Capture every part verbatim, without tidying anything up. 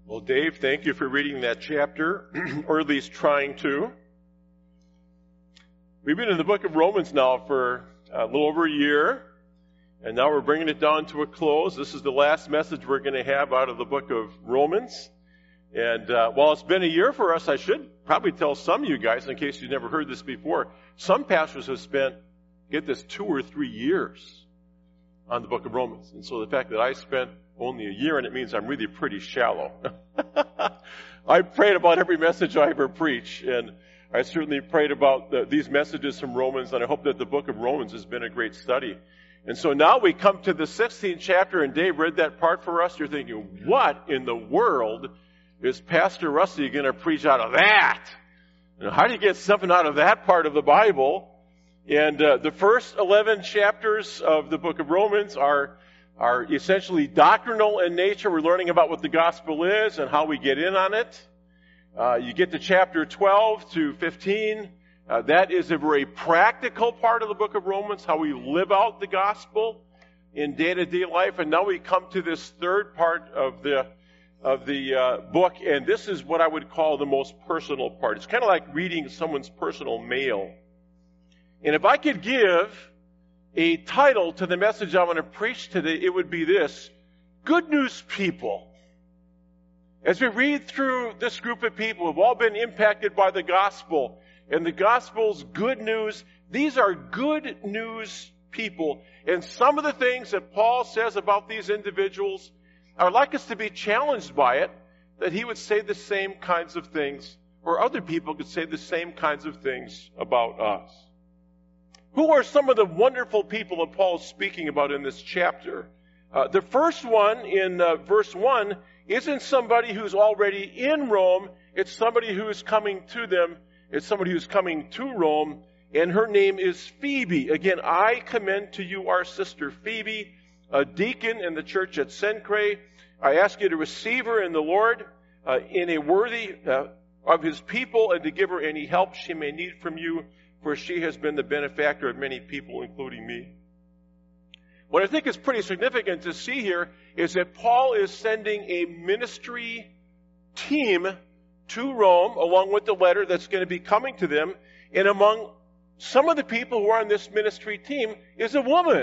Well, Dave, thank you for reading that chapter, or at least trying to. We've been in the book of Romans now for a little over a year, and now we're bringing it down to a close. This is the last message we're going to have out of the book of Romans. And uh, while it's been a year for us, I should probably tell some of you guys, in case you've never heard this before, some pastors have spent, get this, two or three years on the book of Romans. And so the fact that I spent only a year, and it means I'm really pretty shallow. I prayed about every message I ever preach, and I certainly prayed about the, these messages from Romans, and I hope that the book of Romans has been a great study. And so now we come to the sixteenth chapter, and Dave read that part for us. You're thinking, what in the world is Pastor Rusty going to preach out of that? You know, how do you get something out of that part of the Bible? And uh, the first eleven chapters of the book of Romans are are essentially doctrinal in nature. We're learning about what the gospel is and how we get in on it. Uh, you get to chapter twelve to fifteen. Uh, that is a very practical part of the book of Romans, how we live out the gospel in day-to-day life. And now we come to this third part of the of the uh, book, and this is what I would call the most personal part. It's kind of like reading someone's personal mail. And if I could give a title to the message I want to preach today, it would be this: Good News People. As we read through this group of people who have all been impacted by the gospel, and the gospel's good news, these are good news people. And some of the things that Paul says about these individuals, I would like us to be challenged by it, that he would say the same kinds of things, or other people could say the same kinds of things about us. Who are some of the wonderful people that Paul is speaking about in this chapter? Uh, the first one in uh, verse one isn't somebody who's already in Rome. It's somebody who is coming to them. It's somebody who's coming to Rome, and her name is Phoebe. Again, I commend to you our sister Phoebe, a deacon in the church at Cenchreae. I ask you to receive her in the Lord uh, in a worthy uh, of his people, and to give her any help she may need from you, for she has been the benefactor of many people, including me. What I think is pretty significant to see here is that Paul is sending a ministry team to Rome, along with the letter that's going to be coming to them. And among some of the people who are on this ministry team is a woman.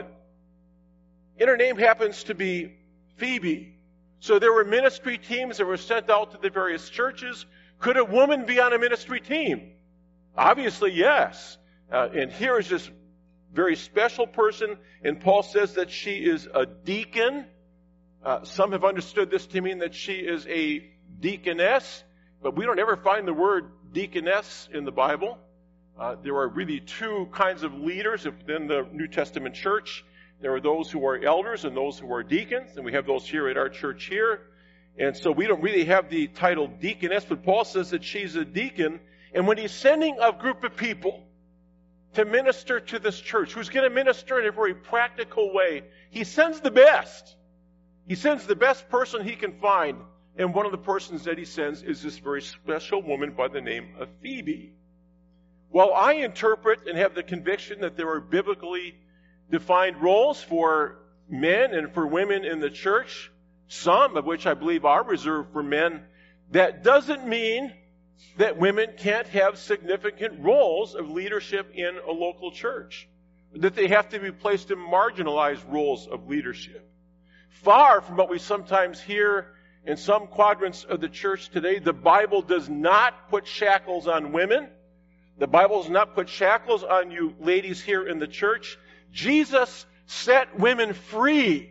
And her name happens to be Phoebe. So there were ministry teams that were sent out to the various churches. Could a woman be on a ministry team? Obviously, yes. Uh, and here is this very special person, and Paul says that she is a deacon. Uh, some have understood this to mean that she is a deaconess, but we don't ever find the word deaconess in the Bible. Uh, there are really two kinds of leaders within the New Testament church. There are those who are elders and those who are deacons, and we have those here at our church here. And so we don't really have the title deaconess, but Paul says that she's a deacon. And when he's sending a group of people to minister to this church, who's going to minister in a very practical way, he sends the best. He sends the best person he can find. And one of the persons that he sends is this very special woman by the name of Phoebe. Well, I interpret and have the conviction that there are biblically defined roles for men and for women in the church, some of which I believe are reserved for men. That doesn't mean that women can't have significant roles of leadership in a local church, that they have to be placed in marginalized roles of leadership. Far from what we sometimes hear in some quadrants of the church today, the Bible does not put shackles on women. The Bible does not put shackles on you ladies here in the church. Jesus set women free.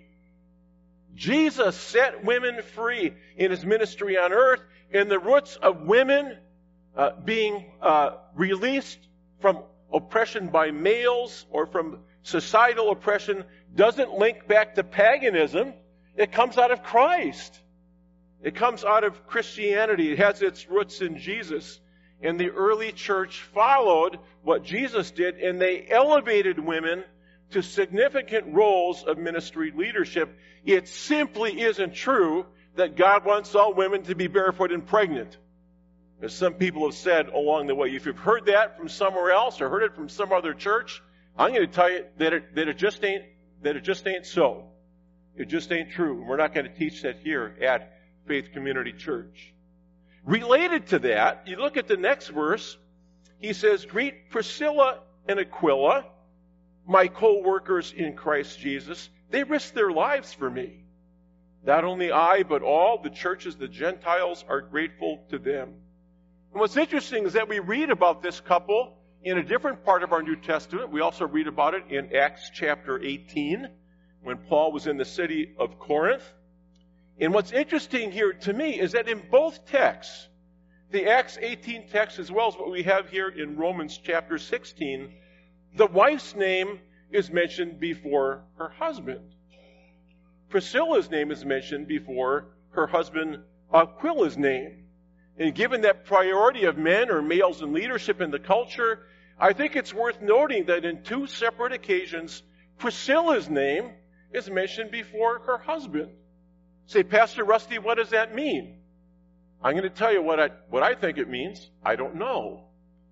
Jesus set women free in his ministry on earth, and the roots of women uh, being uh, released from oppression by males or from societal oppression doesn't link back to paganism. It comes out of Christ. It comes out of Christianity. It has its roots in Jesus. And the early church followed what Jesus did, and they elevated women to significant roles of ministry leadership. It simply isn't true that God wants all women to be barefoot and pregnant, as some people have said along the way. If you've heard that from somewhere else or heard it from some other church, I'm going to tell you that it, that it just ain't that it just ain't so. It just ain't true. We're not going to teach that here at Faith Community Church. Related to that, you look at the next verse, he says, greet Priscilla and Aquila, my co-workers in Christ Jesus. They risked their lives for me. Not only I, but all the churches, the Gentiles, are grateful to them. And what's interesting is that we read about this couple in a different part of our New Testament. We also read about it in Acts chapter eighteen, when Paul was in the city of Corinth. And what's interesting here to me is that in both texts, the Acts eighteen text as well as what we have here in Romans chapter sixteen, the wife's name is mentioned before her husband. Priscilla's name is mentioned before her husband Aquila's name. And given that priority of men or males in leadership in the culture, I think it's worth noting that in two separate occasions, Priscilla's name is mentioned before her husband. Say, Pastor Rusty, what does that mean? I'm going to tell you what I, what I think it means. I don't know.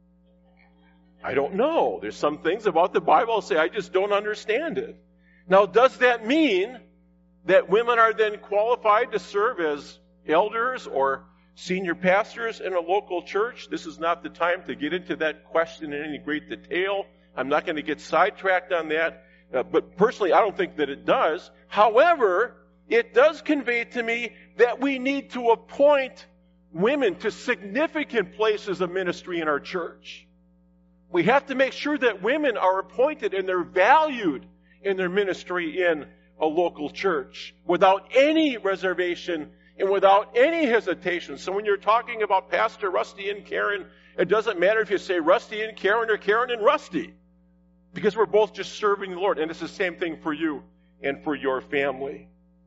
I don't know. There's some things about the Bible that say I just don't understand it. Now, does that mean that women are then qualified to serve as elders or senior pastors in a local church? This is not the time to get into that question in any great detail. I'm not going to get sidetracked on that. Uh, but personally, I don't think that it does. However, it does convey to me that we need to appoint women to significant places of ministry in our church. We have to make sure that women are appointed and they're valued in their ministry in a local church without any reservation and without any hesitation. So when you're talking about Pastor Rusty and Karen, it doesn't matter if you say Rusty and Karen or Karen and Rusty, because we're both just serving the Lord. And it's the same thing for you and for your family.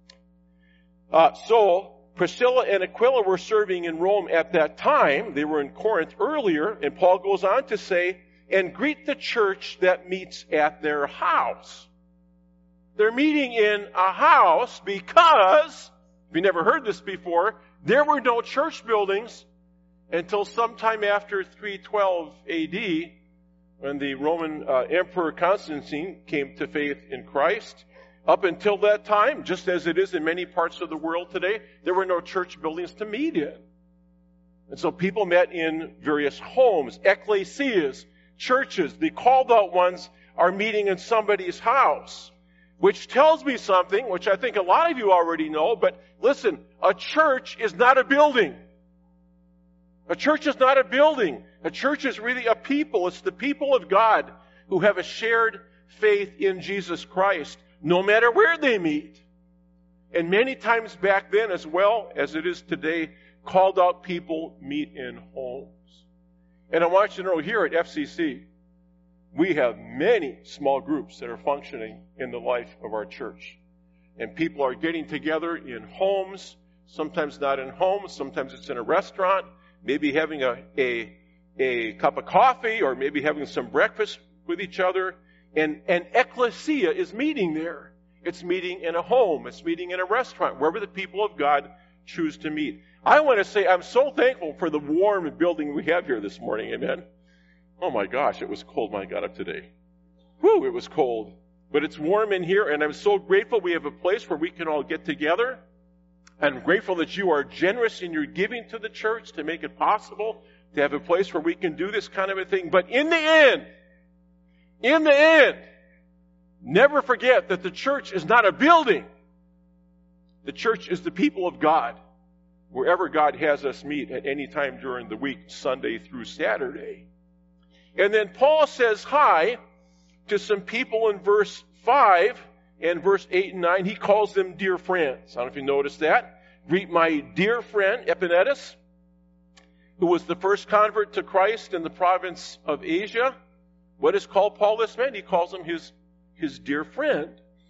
Uh, so Priscilla and Aquila were serving in Rome at that time. They were in Corinth earlier. And Paul goes on to say, and greet the church that meets at their house. They're meeting in a house because, if you never heard this before, there were no church buildings until sometime after three twelve A D, when the Roman uh, Emperor Constantine came to faith in Christ. Up until that time, just as it is in many parts of the world today, there were no church buildings to meet in. And so people met in various homes, ecclesias, churches. The called out ones are meeting in somebody's house, which tells me something, which I think a lot of you already know, but listen, a church is not a building. A church is not a building. A church is really a people. It's the people of God who have a shared faith in Jesus Christ, no matter where they meet. And many times back then, as well as it is today, called out people meet in homes. And I want you to know, here at F C C, we have many small groups that are functioning in the life of our church. And people are getting together in homes, sometimes not in homes, sometimes it's in a restaurant, maybe having a, a, a cup of coffee, or maybe having some breakfast with each other. And an ecclesia is meeting there. It's meeting in a home. It's meeting in a restaurant, wherever the people of God choose to meet. I want to say I'm so thankful for the warm building we have here this morning. Amen. Oh my gosh, it was cold when I got up today. Whew, it was cold. But it's warm in here, and I'm so grateful we have a place where we can all get together. I'm grateful that you are generous in your giving to the church to make it possible to have a place where we can do this kind of a thing. But in the end, in the end, never forget that the church is not a building. The church is the people of God, wherever God has us meet at any time during the week, Sunday through Saturday. And then Paul says hi to some people in verse five and verse eight and nine. He calls them dear friends. I don't know if you noticed that. Greet my dear friend Epaenetus, who was the first convert to Christ in the province of Asia. What does Paul call this man? He calls him his, his dear friend.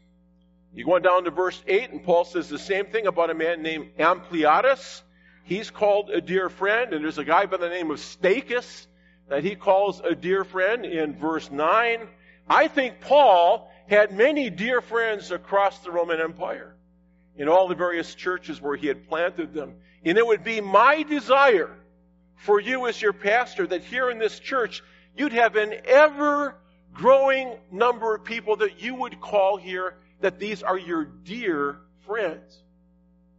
You go on down to verse eight, and Paul says the same thing about a man named Ampliatus. He's called a dear friend, and there's a guy by the name of Stachys that he calls a dear friend in verse nine. I think Paul had many dear friends across the Roman Empire in all the various churches where he had planted them. And it would be my desire for you as your pastor that here in this church, you'd have an ever-growing number of people that you would call here that these are your dear friends.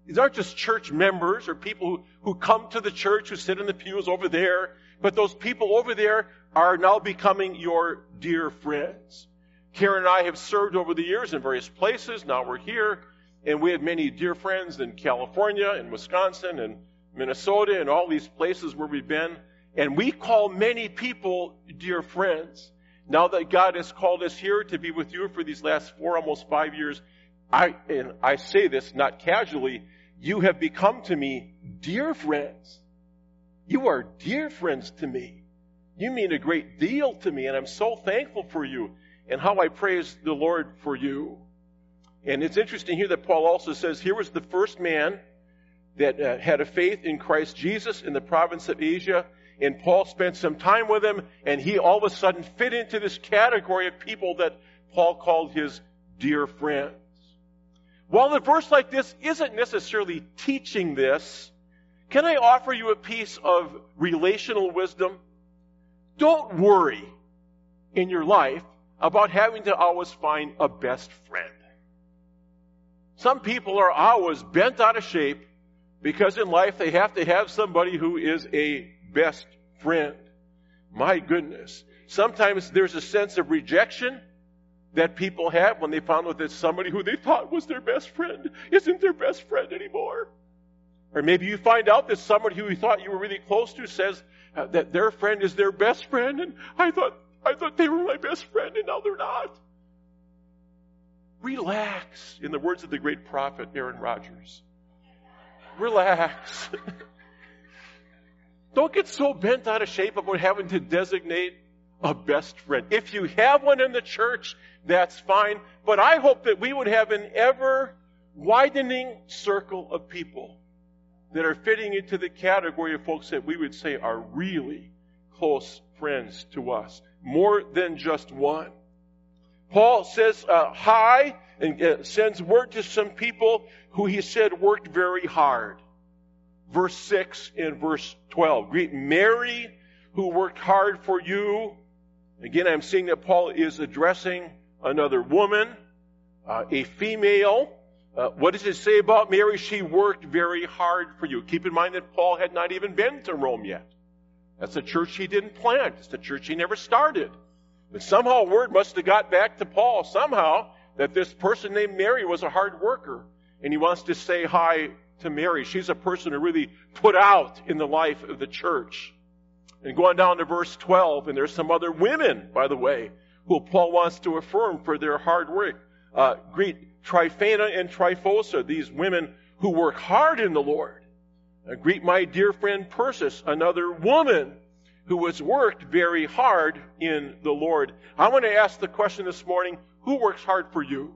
These aren't just church members or people who, who come to the church, who sit in the pews over there, but those people over there are now becoming your dear friends. Karen and I have served over the years in various places. Now we're here, and we have many dear friends in California and Wisconsin and Minnesota and all these places where we've been. And we call many people dear friends. Now that God has called us here to be with you for these last four, almost five years, I and I say this not casually, you have become to me dear friends. You are dear friends to me. You mean a great deal to me, and I'm so thankful for you and how I praise the Lord for you. And it's interesting here that Paul also says, here was the first man that uh, had a faith in Christ Jesus in the province of Asia, and Paul spent some time with him, and he all of a sudden fit into this category of people that Paul called his dear friends. While a verse like this isn't necessarily teaching this, can I offer you a piece of relational wisdom? Don't worry in your life about having to always find a best friend. Some people are always bent out of shape because in life they have to have somebody who is a best friend. My goodness. Sometimes there's a sense of rejection that people have when they found out that somebody who they thought was their best friend isn't their best friend anymore. Or maybe you find out that somebody who you thought you were really close to says uh, that their friend is their best friend, and I thought I thought they were my best friend, and now they're not. Relax, in the words of the great prophet Aaron Rodgers. Relax. Don't get so bent out of shape about having to designate a best friend. If you have one in the church, that's fine. But I hope that we would have an ever-widening circle of people that are fitting into the category of folks that we would say are really close friends to us. More than just one. Paul says uh, hi and uh, sends word to some people who he said worked very hard. Verse six and verse twelve. Greet Mary, who worked hard for you. Again, I'm seeing that Paul is addressing another woman, uh, a female. Uh, what does it say about Mary? She worked very hard for you. Keep in mind that Paul had not even been to Rome yet. That's a church he didn't plant. It's a church he never started. But somehow word must have got back to Paul somehow that this person named Mary was a hard worker. And he wants to say hi to Mary. She's a person who really put out in the life of the church. And going down to verse twelve, and there's some other women, by the way, who Paul wants to affirm for their hard work. Uh, greet Tryphena and Tryphosa, these women who work hard in the Lord. Uh, greet my dear friend Persis, another woman who has worked very hard in the Lord. I want to ask the question this morning, who works hard for you?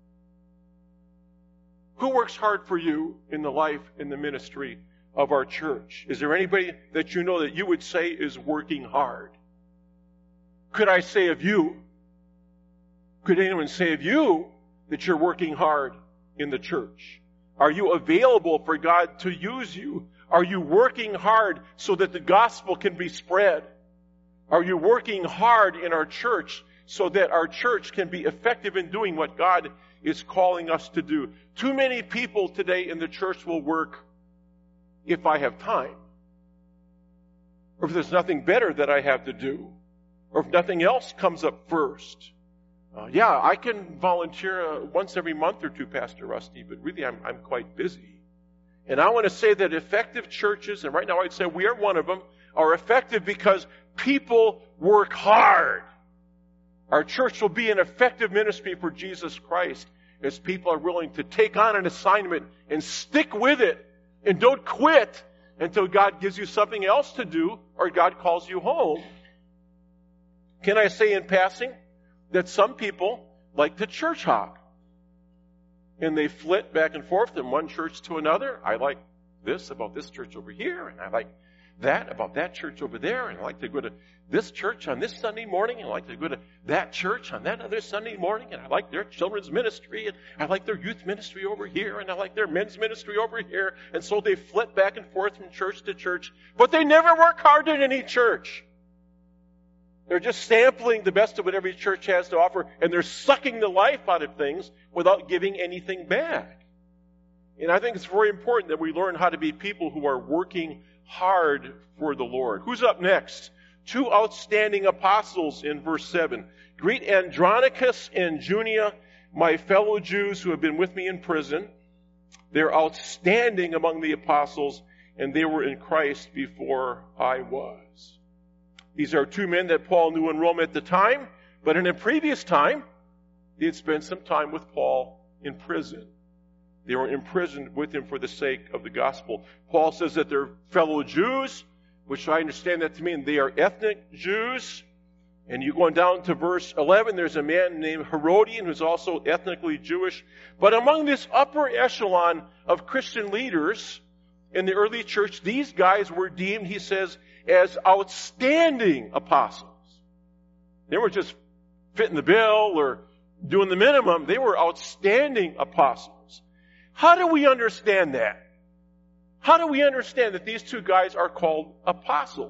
Who works hard for you in the life, in the ministry of our church? Is there anybody that you know that you would say is working hard? Could I say of you? Could anyone say of you that you're working hard in the church? Are you available for God to use you? Are you working hard so that the gospel can be spread? Are you working hard in our church so that our church can be effective in doing what God is calling us to do? Too many people today in the church will work if I have time, or if there's nothing better that I have to do, or if nothing else comes up first. Uh, yeah, I can volunteer uh, once every month or two, Pastor Rusty, but really I'm, I'm quite busy. And I want to say that effective churches, and right now I'd say we are one of them, are effective because people work hard. Our church will be an effective ministry for Jesus Christ as people are willing to take on an assignment and stick with it and don't quit until God gives you something else to do or God calls you home. Can I say in passing that some people like to church hop? And they flit back and forth from one church to another. I like this about this church over here, and I like that about that church over there, and I like to go to this church on this Sunday morning, and I like to go to that church on that other Sunday morning, and I like their children's ministry, and I like their youth ministry over here, and I like their men's ministry over here. And so they flit back and forth from church to church, but they never work hard in any church. They're just sampling the best of what every church has to offer, and they're sucking the life out of things without giving anything back. And I think it's very important that we learn how to be people who are working hard for the Lord. Who's up next? Two outstanding apostles in verse seven. Greet Andronicus and Junia, my fellow Jews who have been with me in prison. They're outstanding among the apostles, and they were in Christ before I was. These are two men that Paul knew in Rome at the time, but in a previous time, they had spent some time with Paul in prison. They were imprisoned with him for the sake of the gospel. Paul says that they're fellow Jews, which I understand that to mean they are ethnic Jews. And you go down to verse eleven, there's a man named Herodian who's also ethnically Jewish. But among this upper echelon of Christian leaders in the early church, these guys were deemed, he says, as outstanding apostles. They were just fitting the bill or doing the minimum. They were outstanding apostles. How do we understand that? How do we understand that these two guys are called apostles?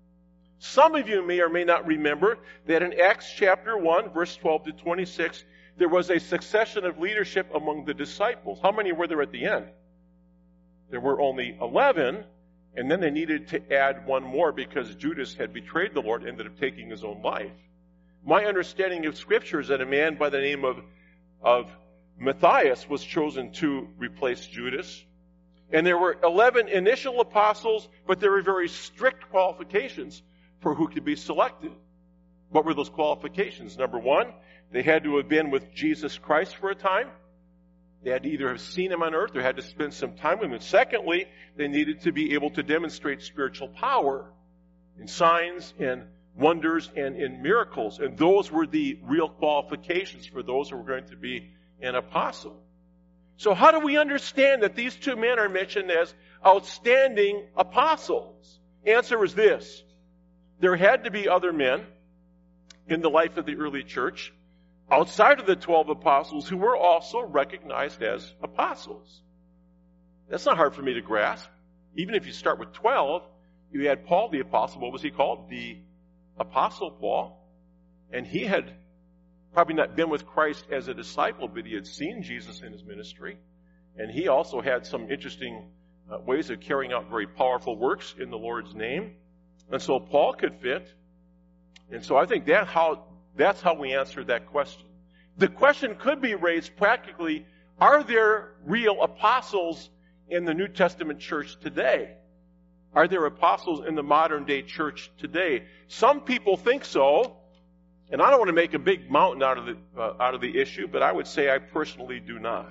Some of you may or may not remember that in Acts chapter one, verse twelve to twenty-six, there was a succession of leadership among the disciples. How many were there at the end? There were only eleven, and then they needed to add one more because Judas had betrayed the Lord and ended up taking his own life. My understanding of Scripture is that a man by the name of, of Matthias was chosen to replace Judas. And there were eleven initial apostles, but there were very strict qualifications for who could be selected. What were those qualifications? Number one, they had to have been with Jesus Christ for a time. They had to either have seen him on earth or had to spend some time with him. And secondly, they needed to be able to demonstrate spiritual power in signs and wonders and in miracles. And those were the real qualifications for those who were going to be an apostle. So how do we understand that these two men are mentioned as outstanding apostles? Answer is this. There had to be other men in the life of the early church outside of the twelve apostles who were also recognized as apostles. That's not hard for me to grasp. Even if you start with twelve, you had Paul the apostle. What was he called? The Apostle Paul. And he had probably not been with Christ as a disciple, but he had seen Jesus in his ministry. And he also had some interesting uh, ways of carrying out very powerful works in the Lord's name. And so Paul could fit. And so I think that how, that's how we answer that question. The question could be raised practically, are there real apostles in the New Testament church today? Are there apostles in the modern day church today? Some people think so. And I don't want to make a big mountain out of the uh, out of the issue, but I would say I personally do not.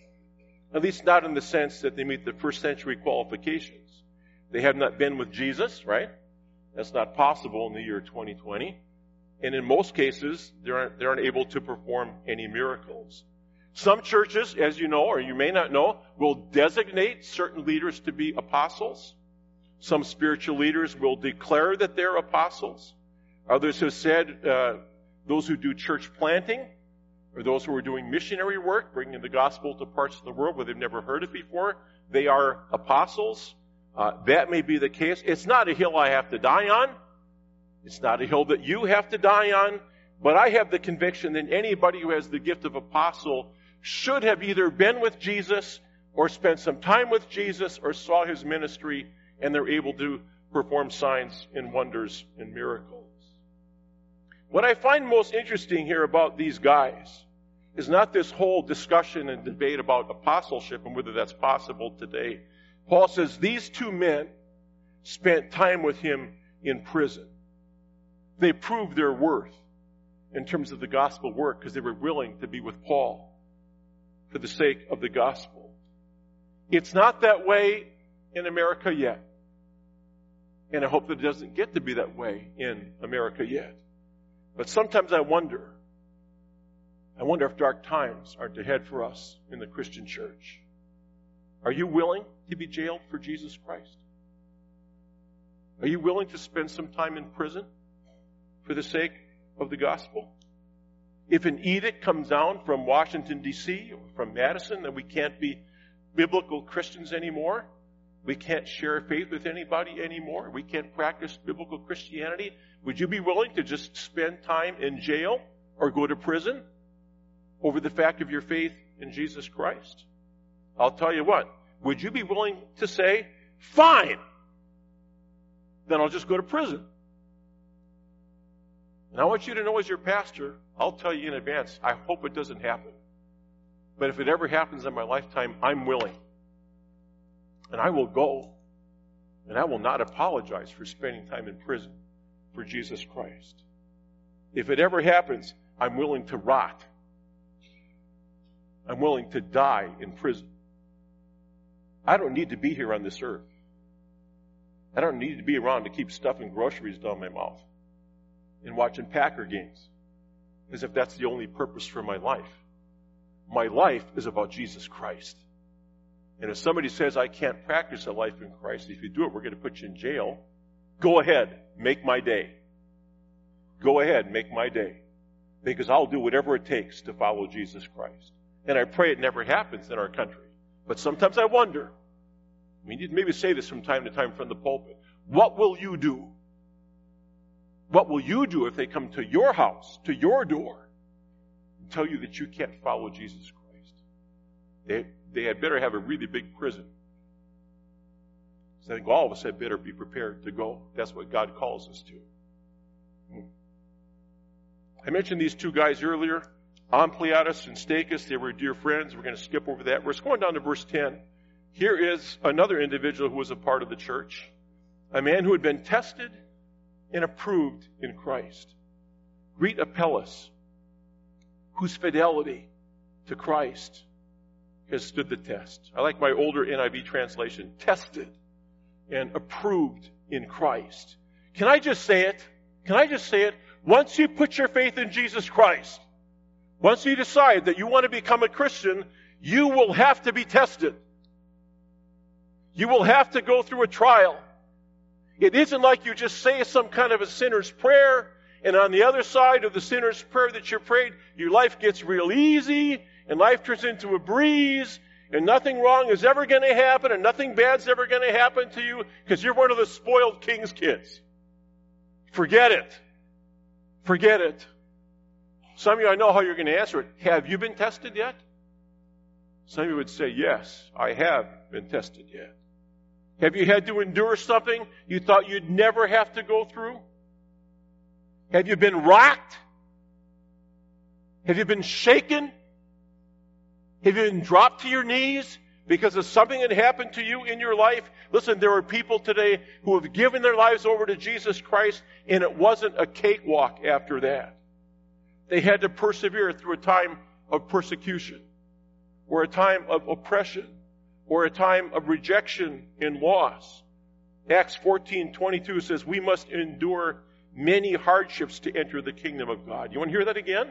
At least not in the sense that they meet the first century qualifications. They have not been with Jesus, right? That's not possible in the year twenty twenty. And in most cases, they aren't, they aren't able to perform any miracles. Some churches, as you know, or you may not know, will designate certain leaders to be apostles. Some spiritual leaders will declare that they're apostles. Others have said uh, those who do church planting, or those who are doing missionary work, bringing the gospel to parts of the world where they've never heard it before, they are apostles. Uh, that may be the case. It's not a hill I have to die on. It's not a hill that you have to die on. But I have the conviction that anybody who has the gift of apostle should have either been with Jesus or spent some time with Jesus or saw his ministry, and they're able to perform signs and wonders and miracles. What I find most interesting here about these guys is not this whole discussion and debate about apostleship and whether that's possible today. Paul says these two men spent time with him in prison. They proved their worth in terms of the gospel work because they were willing to be with Paul for the sake of the gospel. It's not that way in America yet. And I hope that it doesn't get to be that way in America yet. But sometimes I wonder, I wonder if dark times aren't ahead for us in the Christian church. Are you willing to be jailed for Jesus Christ? Are you willing to spend some time in prison for the sake of the gospel? If an edict comes down from Washington, D C, or from Madison that we can't be biblical Christians anymore, we can't share faith with anybody anymore, we can't practice biblical Christianity, would you be willing to just spend time in jail or go to prison over the fact of your faith in Jesus Christ? I'll tell you what, would you be willing to say, fine, then I'll just go to prison? And I want you to know as your pastor, I'll tell you in advance, I hope it doesn't happen. But if it ever happens in my lifetime, I'm willing. And I will go. And I will not apologize for spending time in prison for Jesus Christ. If it ever happens, I'm willing to rot. I'm willing to die in prison. I don't need to be here on this earth. I don't need to be around to keep stuffing groceries down my mouth and watching Packer games as if that's the only purpose for my life. My life is about Jesus Christ. And if somebody says I can't practice a life in Christ, if you do it, we're going to put you in jail. Go ahead, make my day. Go ahead, make my day. Because I'll do whatever it takes to follow Jesus Christ. And I pray it never happens in our country. But sometimes I wonder, we need to maybe say this from time to time from the pulpit, what will you do? What will you do if they come to your house, to your door, and tell you that you can't follow Jesus Christ? They, they had better have a really big prison. So I think all of us had better be prepared to go. That's what God calls us to. I mentioned these two guys earlier, Ampliatus and Stachys. They were dear friends. We're going to skip over that. We're going down to verse ten. Here is another individual who was a part of the church, a man who had been tested and approved in Christ. Greet Apelles, whose fidelity to Christ has stood the test. I like my older N I V translation, tested and approved in Christ. Can I just say it? Can I just say it? Once you put your faith in Jesus Christ, once you decide that you want to become a Christian, you will have to be tested. You will have to go through a trial. It isn't like you just say some kind of a sinner's prayer, and on the other side of the sinner's prayer that you prayed, your life gets real easy, and life turns into a breeze, and nothing wrong is ever going to happen, and nothing bad's ever going to happen to you, because you're one of the spoiled king's kids. Forget it. Forget it. Some of you, I know how you're going to answer it. Have you been tested yet? Some of you would say, yes, I have been tested yet. Have you had to endure something you thought you'd never have to go through? Have you been rocked? Have you been shaken? Have you been dropped to your knees because of something that happened to you in your life? Listen, there are people today who have given their lives over to Jesus Christ, and it wasn't a cakewalk after that. They had to persevere through a time of persecution, or a time of oppression, or a time of rejection and loss. Acts fourteen twenty-two says, we must endure many hardships to enter the kingdom of God. You want to hear that again?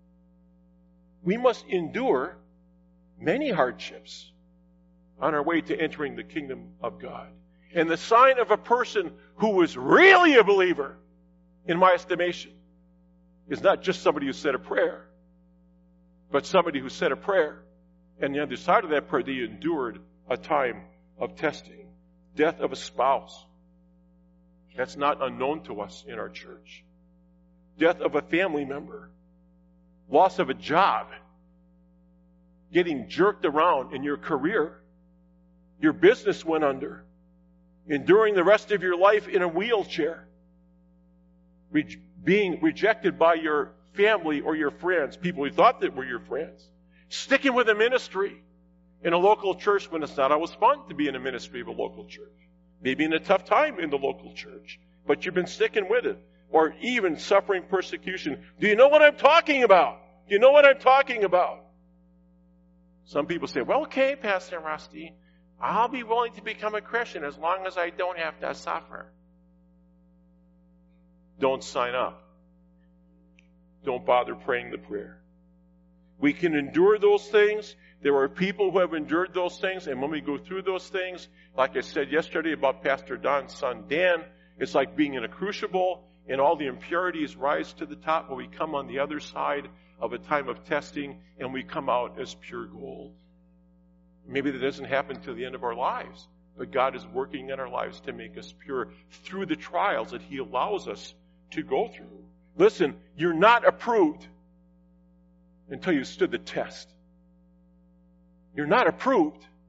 We must endure many hardships on our way to entering the kingdom of God. And the sign of a person who was really a believer, in my estimation, is not just somebody who said a prayer, but somebody who said a prayer, and the other side of that prayer, they endured a time of testing. Death of a spouse. That's not unknown to us in our church. Death of a family member. Loss of a job. Getting jerked around in your career. Your business went under. Enduring the rest of your life in a wheelchair. Re- being rejected by your family or your friends, people who thought that were your friends. Sticking with a ministry in a local church when it's not always fun to be in a ministry of a local church. Maybe in a tough time in the local church, but you've been sticking with it. Or even suffering persecution. Do you know what I'm talking about? Do you know what I'm talking about? Some people say, well, okay, Pastor Rusty, I'll be willing to become a Christian as long as I don't have to suffer. Don't sign up. Don't bother praying the prayer. We can endure those things. There are people who have endured those things, and when we go through those things, like I said yesterday about Pastor Don's son Dan, it's like being in a crucible, and all the impurities rise to the top, but we come on the other side of a time of testing, and we come out as pure gold. Maybe that doesn't happen to the end of our lives, but God is working in our lives to make us pure through the trials that He allows us to go through. Listen, you're not approved until you stood the test. You're not approved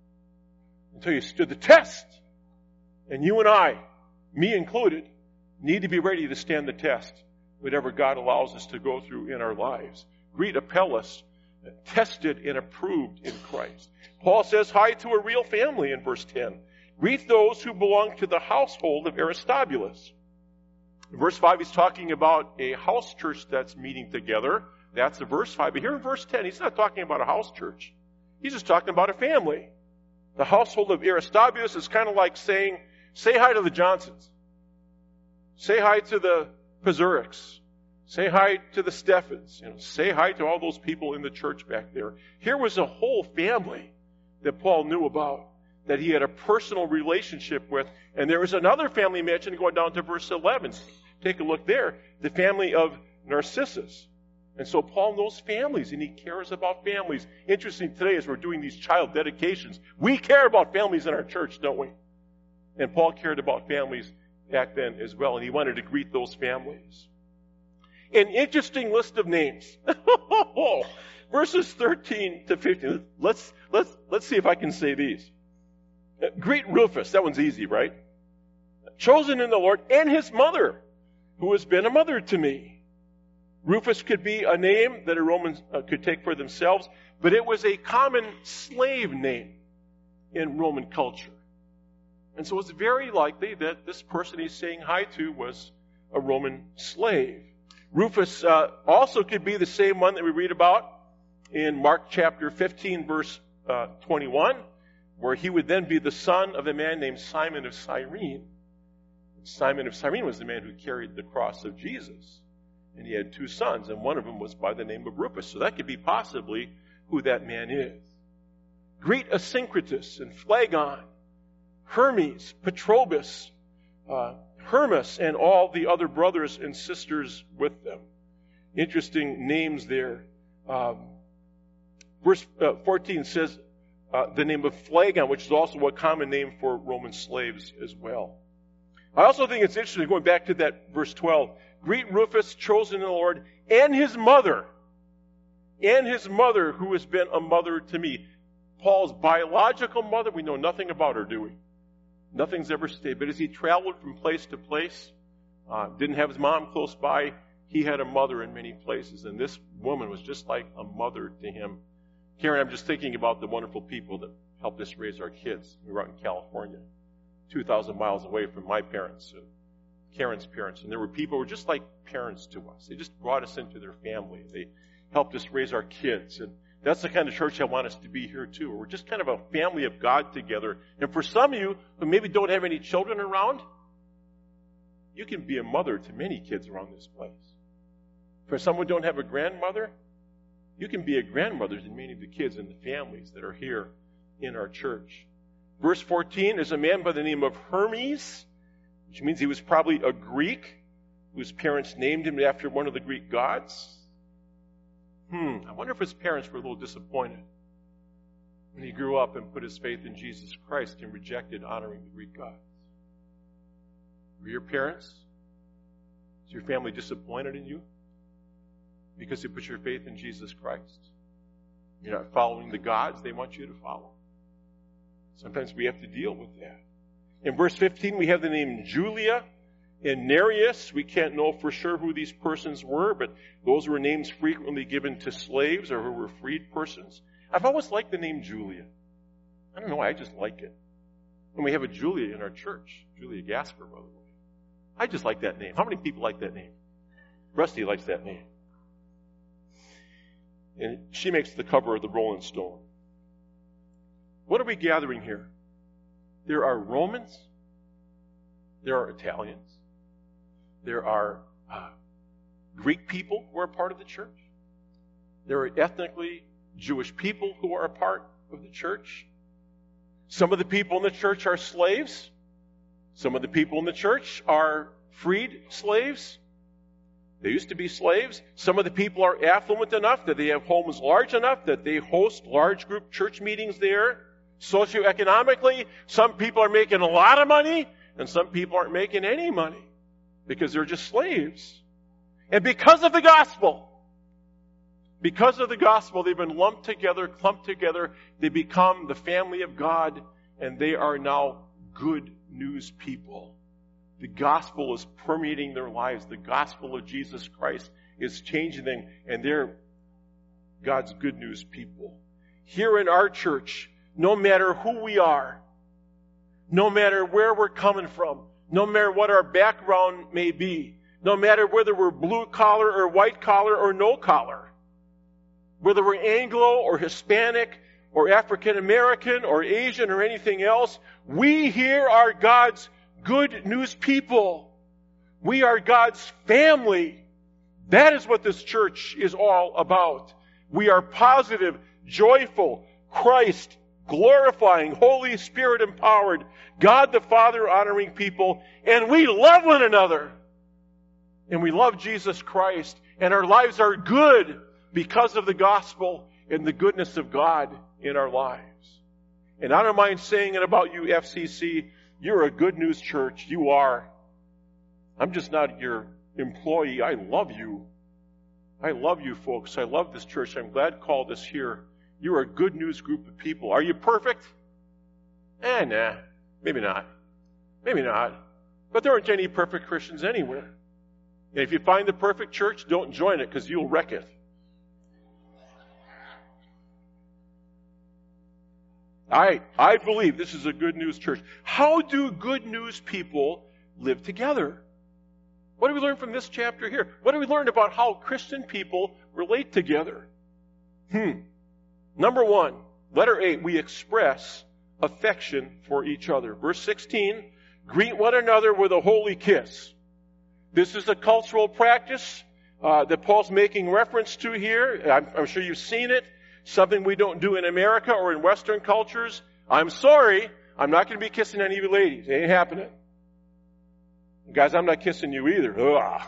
until you stood the test. And you and I, me included, need to be ready to stand the test, whatever God allows us to go through in our lives. Greet Apelles, tested and approved in Christ. Paul says hi to a real family in verse ten. Greet those who belong to the household of Aristobulus. In verse five, he's talking about a house church that's meeting together. That's the verse five. But here in verse ten, he's not talking about a house church. He's just talking about a family. The household of Aristobulus is kind of like saying, say hi to the Johnsons. Say hi to the Pazuriks. Say hi to the Steffens. You know, say hi to all those people in the church back there. Here was a whole family that Paul knew about, that he had a personal relationship with. And there was another family mentioned going down to verse eleven. Take a look there. The family of Narcissus. And so Paul knows families, and he cares about families. Interesting today as we're doing these child dedications, we care about families in our church, don't we? And Paul cared about families back then as well, and he wanted to greet those families. An interesting list of names. Verses thirteen to fifteen. Let's, let's, let's see if I can say these. Greet Rufus. That one's easy, right? Chosen in the Lord, and his mother, who has been a mother to me. Rufus could be a name that a Roman uh, could take for themselves, but it was a common slave name in Roman culture. And so it's very likely that this person he's saying hi to was a Roman slave. Rufus uh, also could be the same one that we read about in Mark chapter fifteen, verse uh, twenty-one, where he would then be the son of a man named Simon of Cyrene. Simon of Cyrene was the man who carried the cross of Jesus. And he had two sons, and one of them was by the name of Rufus. So that could be possibly who that man is. Greet Asyncritus and Phlegon, Hermes, Petrobus, uh, Hermas, and all the other brothers and sisters with them. Interesting names there. Um, verse uh, fourteen says uh, the name of Phlegon, which is also a common name for Roman slaves as well. I also think it's interesting, going back to that verse twelve, greet Rufus, chosen in the Lord, and his mother, and his mother, who has been a mother to me. Paul's biological mother, we know nothing about her, do we? Nothing's ever stayed. But as he traveled from place to place, uh, didn't have his mom close by, he had a mother in many places. And this woman was just like a mother to him. Karen, I'm just thinking about the wonderful people that helped us raise our kids. We were out in California, two thousand miles away from my parents, uh, Karen's parents. And there were people who were just like parents to us. They just brought us into their family. They helped us raise our kids. And that's the kind of church I want us to be here too. We're just kind of a family of God together. And for some of you who maybe don't have any children around, you can be a mother to many kids around this place. For some who don't have a grandmother, you can be a grandmother to many of the kids and the families that are here in our church. Verse fourteen is a man by the name of Hermes, which means he was probably a Greek whose parents named him after one of the Greek gods. Hmm, I wonder if his parents were a little disappointed when he grew up and put his faith in Jesus Christ and rejected honoring the Greek gods. Were your parents, is your family disappointed in you because you put your faith in Jesus Christ? You're not following the gods they want you to follow. Sometimes we have to deal with that. In verse fifteen, we have the name Julia and Nereus. We can't know for sure who these persons were, but those were names frequently given to slaves or who were freed persons. I've always liked the name Julia. I don't know why, I just like it. And we have a Julia in our church, Julia Gasper, by the way. I just like that name. How many people like that name? Rusty likes that name. And she makes the cover of the Rolling Stone. What are we gathering here? There are Romans. There are Italians. There are uh, Greek people who are a part of the church. There are ethnically Jewish people who are a part of the church. Some of the people in the church are slaves. Some of the people in the church are freed slaves. They used to be slaves. Some of the people are affluent enough that they have homes large enough that they host large group church meetings there. Socioeconomically, some people are making a lot of money, and some people aren't making any money because they're just slaves. And because of the gospel, because of the gospel, they've been lumped together, clumped together. They become the family of God, and they are now good news people. The gospel is permeating their lives. The gospel of Jesus Christ is changing them, and they're God's good news people. Here in our church, no matter who we are, no matter where we're coming from, no matter what our background may be, no matter whether we're blue collar or white collar or no collar, whether we're Anglo or Hispanic or African American or Asian or anything else, we here are God's good news people. We are God's family. That is what this church is all about. We are positive, joyful, Christ glorifying, Holy Spirit empowered, God the Father honoring people, and we love one another. And we love Jesus Christ, and our lives are good because of the gospel and the goodness of God in our lives. And I don't mind saying it about you, F C C. You're a good news church. You are. I'm just not your employee. I love you. I love you folks. I love this church. I'm glad called us here. You're a good news group of people. Are you perfect? Eh, nah. Maybe not. Maybe not. But there aren't any perfect Christians anywhere. And if you find the perfect church, don't join it because you'll wreck it. I, I believe this is a good news church. How do good news people live together? What do we learn from this chapter here? What do we learn about how Christian people relate together? Hmm. Number one, letter A, we express affection for each other. Verse sixteen, greet one another with a holy kiss. This is a cultural practice uh, that Paul's making reference to here. I'm, I'm sure you've seen it. Something we don't do in America or in Western cultures. I'm sorry, I'm not going to be kissing any of you ladies. It ain't happening. Guys, I'm not kissing you either. Ugh.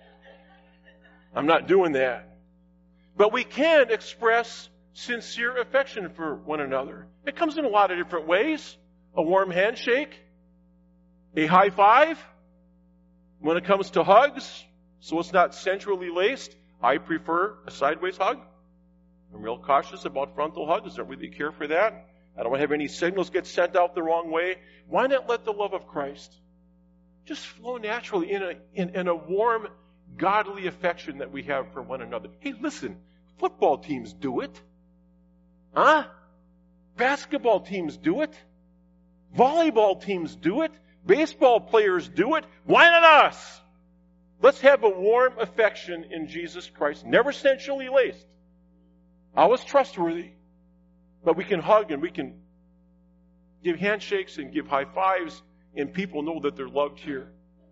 I'm not doing that. But we can express sincere affection for one another. It comes in a lot of different ways. A warm handshake, a high five. When it comes to hugs, so it's not sensually laced, I prefer a sideways hug. I'm real cautious about frontal hugs. I don't really care for that. I don't want to have any signals get sent out the wrong way. Why not let the love of Christ just flow naturally in a, in, in a warm, godly affection that we have for one another? Hey, listen, football teams do it. Huh? Basketball teams do it. Volleyball teams do it. Baseball players do it. Why not us? Let's have a warm affection in Jesus Christ, never sensually laced. Always trustworthy. But we can hug and we can give handshakes and give high fives, and people know that they're loved here.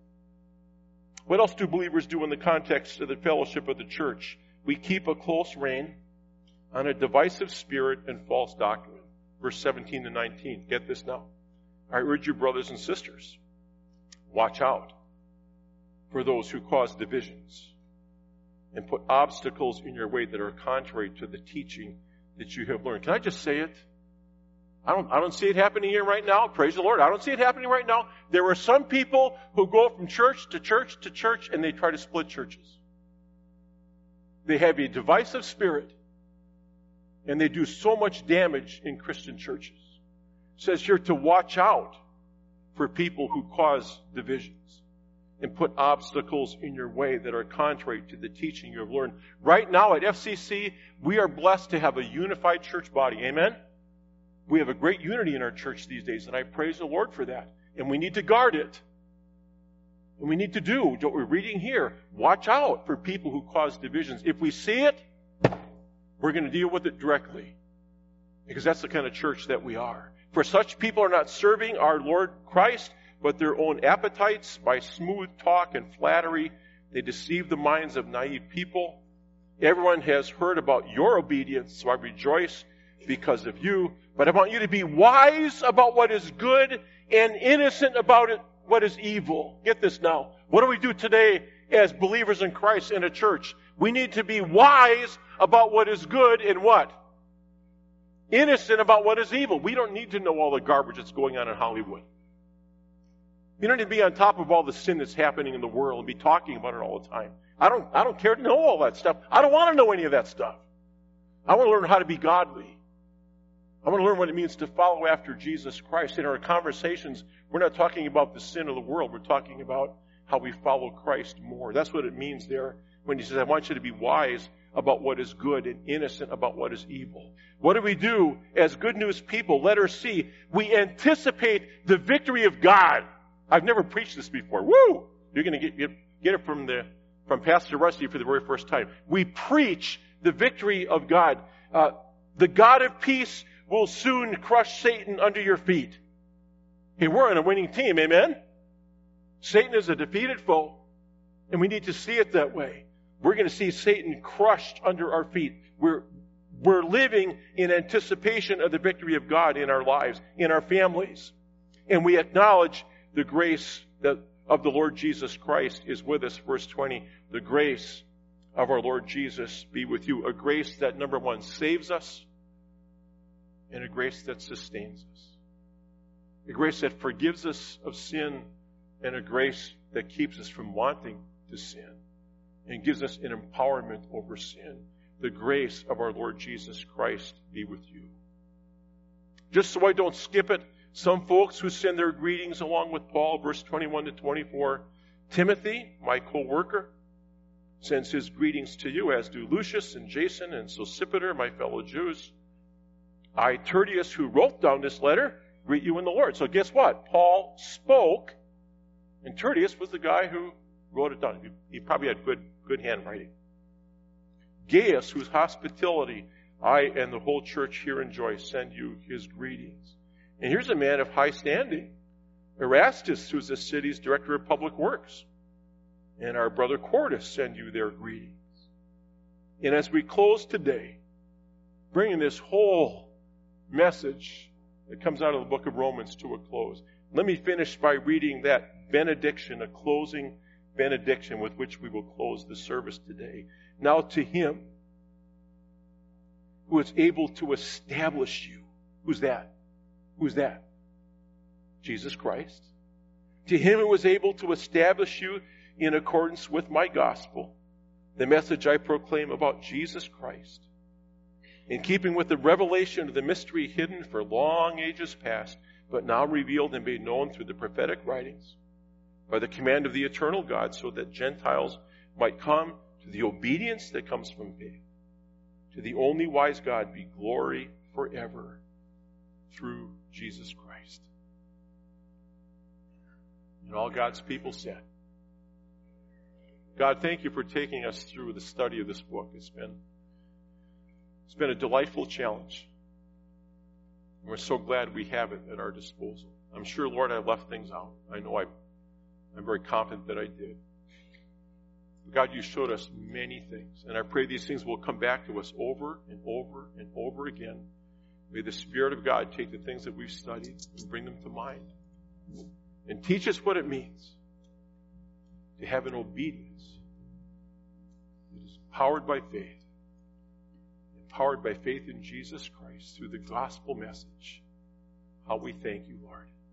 What else do believers do in the context of the fellowship of the church? We keep a close rein on a divisive spirit and false doctrine. Verse seventeen to nineteen. Get this now. I urge you, brothers and sisters, watch out for those who cause divisions and put obstacles in your way that are contrary to the teaching that you have learned. Can I just say it? I don't, I don't see it happening here right now. Praise the Lord. I don't see it happening right now. There are some people who go from church to church to church and they try to split churches. They have a divisive spirit and they do so much damage in Christian churches. It says here to watch out for people who cause divisions and put obstacles in your way that are contrary to the teaching you have learned. Right now at F C C, we are blessed to have a unified church body. Amen? We have a great unity in our church these days, and I praise the Lord for that. And we need to guard it. And we need to do what we're reading here. Watch out for people who cause divisions. If we see it, we're going to deal with it directly. Because that's the kind of church that we are. For such people are not serving our Lord Christ, but their own appetites. By smooth talk and flattery, they deceive the minds of naive people. Everyone has heard about your obedience, so I rejoice because of you. But I want you to be wise about what is good and innocent about it, what is evil. Get this now. What do we do today as believers in Christ in a church? We need to be wise about what is good and what? Innocent about what is evil. We don't need to know all the garbage that's going on in Hollywood. We don't need to be on top of all the sin that's happening in the world and be talking about it all the time. I don't, I don't care to know all that stuff. I don't want to know any of that stuff. I want to learn how to be godly. I want to learn what it means to follow after Jesus Christ. In our conversations, we're not talking about the sin of the world. We're talking about how we follow Christ more. That's what it means there when he says, I want you to be wise about what is good and innocent about what is evil. What do we do as good news people? Letter C, we anticipate the victory of God. I've never preached this before. Woo! You're going to get, get, get it from the from Pastor Rusty for the very first time. We preach the victory of God. Uh, the God of peace will soon crush Satan under your feet. Hey, we're on a winning team, amen? Satan is a defeated foe, and we need to see it that way. We're going to see Satan crushed under our feet. We're, we're living in anticipation of the victory of God in our lives, in our families. And we acknowledge the grace that of the Lord Jesus Christ is with us. Verse twenty, the grace of our Lord Jesus be with you. A grace that, number one, saves us, and a grace that sustains us. A grace that forgives us of sin, and a grace that keeps us from wanting to sin and gives us an empowerment over sin. The grace of our Lord Jesus Christ be with you. Just so I don't skip it, some folks who send their greetings along with Paul, verse twenty-one to twenty-four, Timothy, my co-worker, sends his greetings to you, as do Lucius and Jason and Sosipater, my fellow Jews. I, Tertius, who wrote down this letter, greet you in the Lord. So guess what? Paul spoke, and Tertius was the guy who wrote it down. He, he probably had good, good handwriting. Gaius, whose hospitality I and the whole church here enjoy, send you his greetings. And here's a man of high standing, Erastus, who's the city's director of public works. And our brother Quartus send you their greetings. And as we close today, bringing this whole message that comes out of the book of Romans to a close, let me finish by reading that benediction, a closing benediction with which we will close the service today. Now to him who is able to establish you. Who's that? Who's that? Jesus Christ. To him who is able to establish you in accordance with my gospel, the message I proclaim about Jesus Christ, in keeping with the revelation of the mystery hidden for long ages past, but now revealed and made known through the prophetic writings, by the command of the eternal God, so that Gentiles might come to the obedience that comes from faith. To the only wise God be glory forever through Jesus Christ. And all God's people said, God, thank you for taking us through the study of this book. It's been, it's been a delightful challenge. And we're so glad we have it at our disposal. I'm sure, Lord, I left things out. I know I, I'm very confident that I did. But God, you showed us many things. And I pray these things will come back to us over and over and over again. May the Spirit of God take the things that we've studied and bring them to mind. And teach us what it means to have an obedience that is powered by faith, empowered by faith in Jesus Christ through the gospel message. How we thank you, Lord.